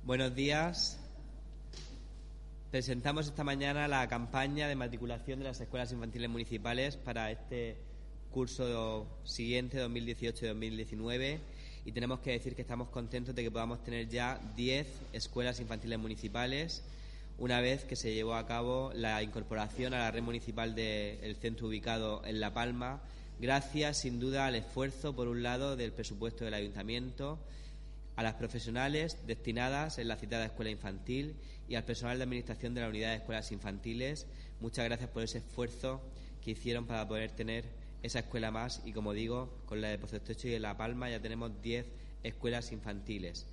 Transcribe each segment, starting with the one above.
Buenos días. Presentamos esta mañana la campaña de matriculación de las escuelas infantiles municipales para este curso siguiente, 2018-2019, y tenemos que decir que estamos contentos de que podamos tener ya 10 escuelas infantiles municipales, una vez que se llevó a cabo la incorporación a la red municipal del centro ubicado en La Palma, gracias sin duda al esfuerzo, por un lado, del presupuesto del ayuntamiento, a las profesionales destinadas en la citada escuela infantil y al personal de administración de la unidad de escuelas infantiles. Muchas gracias por ese esfuerzo que hicieron para poder tener esa escuela más, y como digo, con la de Pozo Estrecho y de La Palma ya tenemos 10 escuelas infantiles.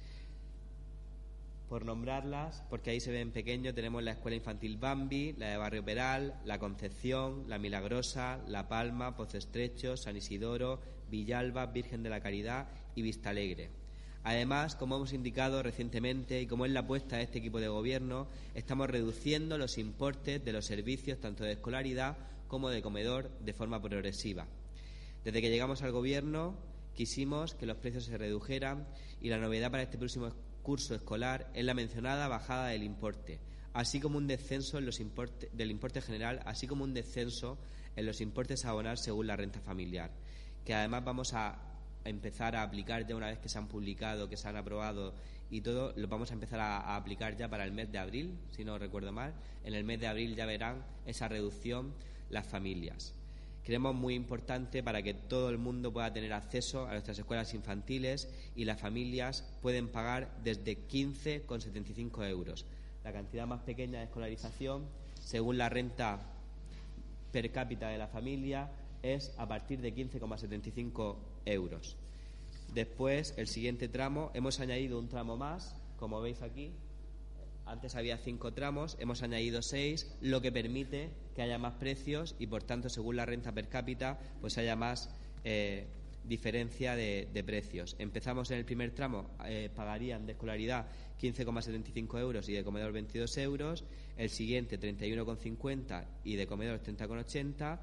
Por nombrarlas, porque ahí se ve en pequeño, tenemos la escuela infantil Bambi, la de Barrio Peral, La Concepción, La Milagrosa, La Palma, Pozo Estrecho, San Isidoro, Villalba, Virgen de la Caridad y Vistalegre. Además, como hemos indicado recientemente y como es la apuesta de este equipo de gobierno, estamos reduciendo los importes de los servicios tanto de escolaridad como de comedor de forma progresiva. Desde que llegamos al gobierno quisimos que los precios se redujeran, y la novedad para este próximo curso escolar es la mencionada bajada del importe, así como un descenso en los del importe general, así como un descenso en los importes a abonar según la renta familiar, que además vamos a empezar a aplicar ya una vez que se han publicado, que se han aprobado y todo, lo vamos a empezar a aplicar ya para el mes de abril, si no recuerdo mal. En el mes de abril ya verán esa reducción las familias. Creemos muy importante para que todo el mundo pueda tener acceso a nuestras escuelas infantiles, y las familias pueden pagar desde 15,75 euros. La cantidad más pequeña de escolarización, según la renta per cápita de la familia, es a partir de 15,75 euros. Después, el siguiente tramo, hemos añadido un tramo más, como veis aquí. Antes había 5 tramos, hemos añadido 6, lo que permite que haya más precios y, por tanto, según la renta per cápita, pues haya más diferencia de precios. Empezamos en el primer tramo, pagarían de escolaridad 15,75 euros y de comedor 22 euros. El siguiente 31,50 y de comedor 30,80.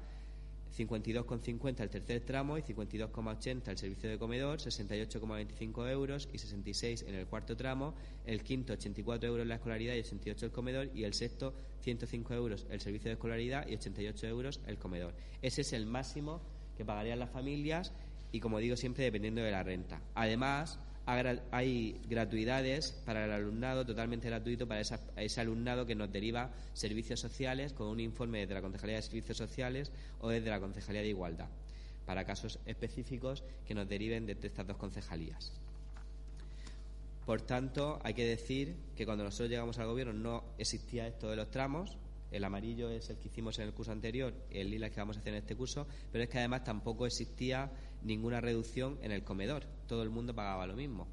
52,50 el tercer tramo y 52,80 el servicio de comedor, 68,25 euros y 66 en el cuarto tramo. El quinto, 84 euros la escolaridad y 88 el comedor, y el sexto, 105 euros el servicio de escolaridad y 88 euros el comedor. Ese es el máximo que pagarían las familias, y como digo siempre, dependiendo de la renta. Además, hay gratuidades para el alumnado, totalmente gratuito para ese alumnado que nos deriva servicios sociales, con un informe desde la Concejalía de Servicios Sociales o desde la Concejalía de Igualdad, para casos específicos que nos deriven desde estas dos concejalías. Por tanto, hay que decir que cuando nosotros llegamos al gobierno no existía esto de los tramos. El amarillo es el que hicimos en el curso anterior, el lila es que vamos a hacer en este curso, pero es que además tampoco existía ninguna reducción en el comedor. Todo el mundo pagaba lo mismo.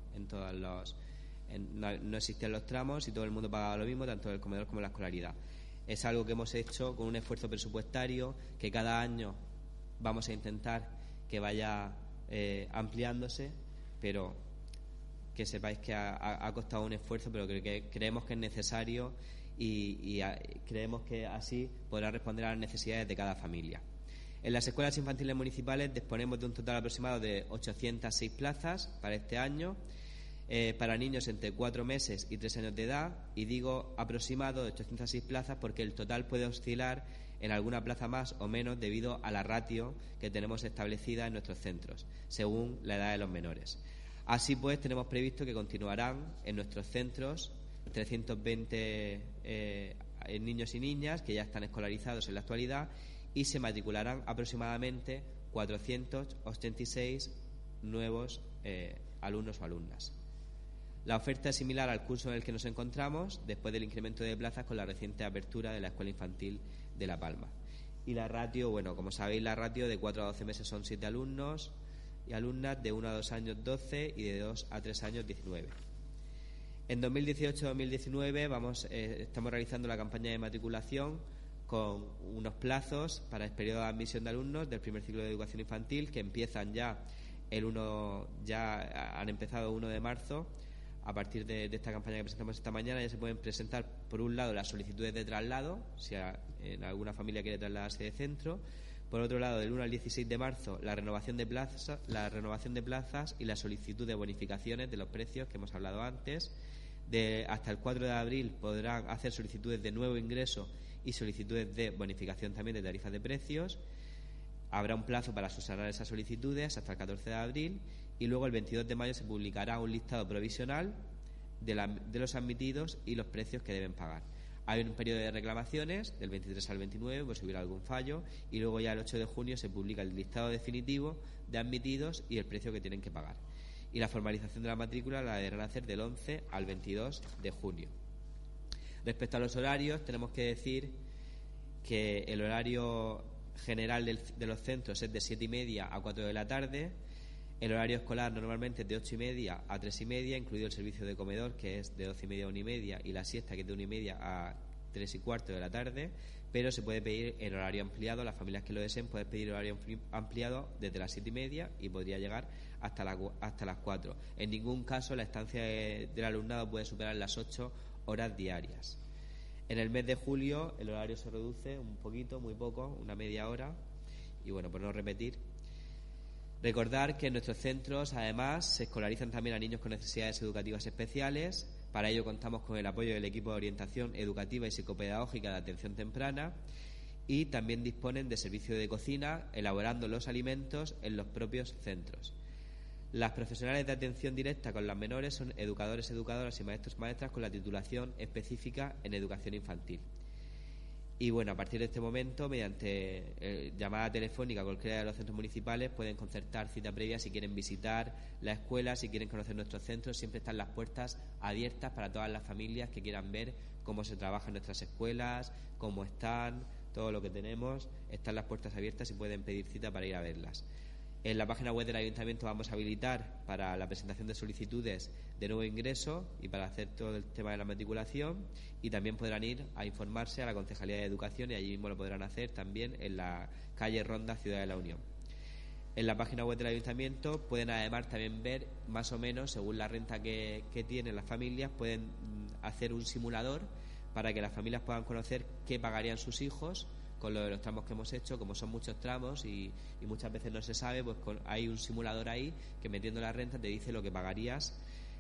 No existían los tramos y todo el mundo pagaba lo mismo, tanto en el comedor como en la escolaridad. Es algo que hemos hecho con un esfuerzo presupuestario que cada año vamos a intentar que vaya ampliándose, pero que sepáis que ha costado un esfuerzo, pero que creemos que es necesario, y creemos que así podrá responder a las necesidades de cada familia. En las escuelas infantiles municipales disponemos de un total aproximado de 806 plazas para este año, para niños entre 4 meses y 3 años de edad, y digo aproximado de 806 plazas porque el total puede oscilar en alguna plaza más o menos debido a la ratio que tenemos establecida en nuestros centros, según la edad de los menores. Así pues, tenemos previsto que continuarán en nuestros centros 320 niños y niñas que ya están escolarizados en la actualidad, y se matricularán aproximadamente 486 nuevos alumnos o alumnas. La oferta es similar al curso en el que nos encontramos después del incremento de plazas con la reciente apertura de la Escuela Infantil de La Palma. Y la ratio, bueno, como sabéis, la ratio de 4 a 12 meses son 7 alumnos y alumnas, de 1 a 2 años 12 y de 2 a 3 años 19. En 2018-2019 estamos realizando la campaña de matriculación con unos plazos para el periodo de admisión de alumnos del primer ciclo de educación infantil, que empiezan ya han empezado el 1 de marzo. A partir de esta campaña que presentamos esta mañana ya se pueden presentar, por un lado, las solicitudes de traslado, si en alguna familia quiere trasladarse de centro. Por otro lado, del 1 al 16 de marzo, la renovación de plazas y la solicitud de bonificaciones de los precios que hemos hablado antes. hasta el 4 de abril podrán hacer solicitudes de nuevo ingreso y solicitudes de bonificación también de tarifas de precios. Habrá un plazo para subsanar esas solicitudes hasta el 14 de abril y luego el 22 de mayo se publicará un listado provisional de los admitidos y los precios que deben pagar. Hay un periodo de reclamaciones del 23 al 29 por si hubiera algún fallo y luego ya el 8 de junio se publica el listado definitivo de admitidos y el precio que tienen que pagar. Y la formalización de la matrícula la deberán hacer del 11 al 22 de junio. Respecto a los horarios, tenemos que decir que el horario general de los centros es de 7:30 a 4 de la tarde. El horario escolar normalmente es de 8:30 a 3:30, incluido el servicio de comedor, que es de 12:30 a 1:30, y la siesta, que es de 1:30 a 3:15 de la tarde, pero se puede pedir en horario ampliado. Las familias que lo deseen pueden pedir horario ampliado desde las 7:30 y podría llegar hasta las 4. En ningún caso la estancia del alumnado puede superar las 8 horas diarias. En el mes de julio el horario se reduce un poquito, muy poco, una media hora. Y bueno, por no repetir, recordar que en nuestros centros además se escolarizan también a niños con necesidades educativas especiales. Para ello contamos con el apoyo del equipo de orientación educativa y psicopedagógica de atención temprana y también disponen de servicio de cocina elaborando los alimentos en los propios centros. Las profesionales de atención directa con las menores son educadores, educadoras y maestros, maestras con la titulación específica en educación infantil. Y bueno, a partir de este momento, mediante llamada telefónica a cualquiera de los centros municipales, pueden concertar cita previa si quieren visitar la escuela, si quieren conocer nuestros centros. Siempre están las puertas abiertas para todas las familias que quieran ver cómo se trabaja en nuestras escuelas, cómo están, todo lo que tenemos. Están las puertas abiertas y pueden pedir cita para ir a verlas. En la página web del Ayuntamiento vamos a habilitar para la presentación de solicitudes de nuevo ingreso y para hacer todo el tema de la matriculación, y también podrán ir a informarse a la Concejalía de Educación y allí mismo lo podrán hacer también en la calle Ronda, Ciudad de la Unión. En la página web del Ayuntamiento pueden además también ver más o menos, según la renta que tienen las familias, pueden hacer un simulador para que las familias puedan conocer qué pagarían sus hijos con lo de los tramos que hemos hecho. Como son muchos tramos y muchas veces no se sabe, pues hay un simulador ahí que, metiendo la renta, te dice lo que pagarías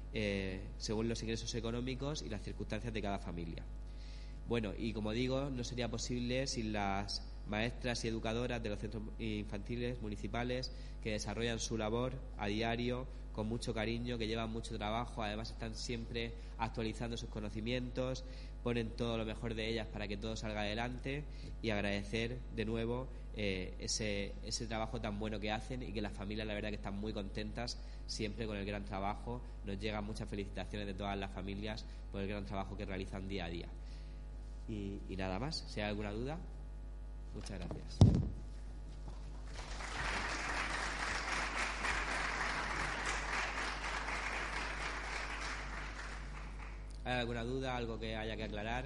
según los ingresos económicos y las circunstancias de cada familia. Bueno, y como digo, no sería posible sin las maestras y educadoras de los centros infantiles municipales, que desarrollan su labor a diario con mucho cariño, que llevan mucho trabajo. Además están siempre actualizando sus conocimientos, ponen todo lo mejor de ellas para que todo salga adelante, y agradecer de nuevo ese trabajo tan bueno que hacen, y que las familias, la verdad, que están muy contentas siempre con el gran trabajo. Nos llegan muchas felicitaciones de todas las familias por el gran trabajo que realizan día a día. Y nada más. Si hay alguna duda, muchas gracias. ¿Hay alguna duda, algo que haya que aclarar?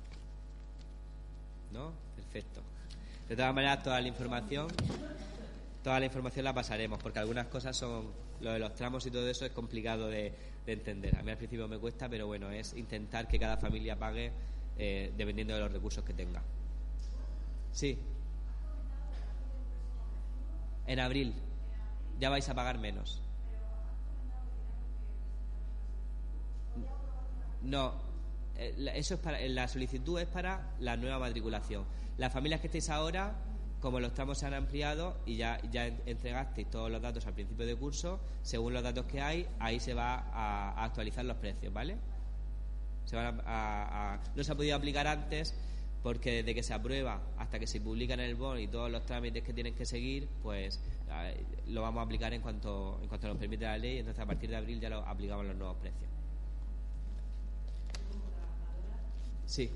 ¿No? Perfecto. De todas maneras, toda la información la pasaremos, porque algunas cosas son, lo de los tramos y todo eso es complicado de entender. A mí al principio me cuesta, pero bueno, es intentar que cada familia pague dependiendo de los recursos que tenga. Sí. En abril ya vais a pagar menos. No, eso es la solicitud es para la nueva matriculación. Las familias que estéis ahora, como los tramos se han ampliado y ya entregasteis todos los datos al principio de curso, según los datos que hay, ahí se va a actualizar los precios, ¿vale? No se ha podido aplicar antes porque desde que se aprueba hasta que se publica en el BON y todos los trámites que tienen que seguir, pues lo vamos a aplicar en cuanto nos permite la ley. Entonces a partir de abril ya lo aplicamos los nuevos precios. Sí.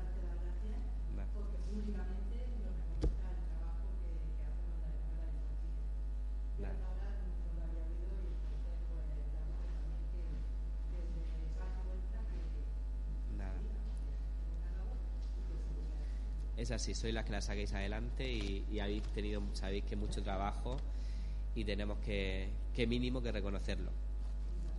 Es así, sois las que la saquéis adelante y sabéis que mucho trabajo, y tenemos que mínimo que reconocerlo.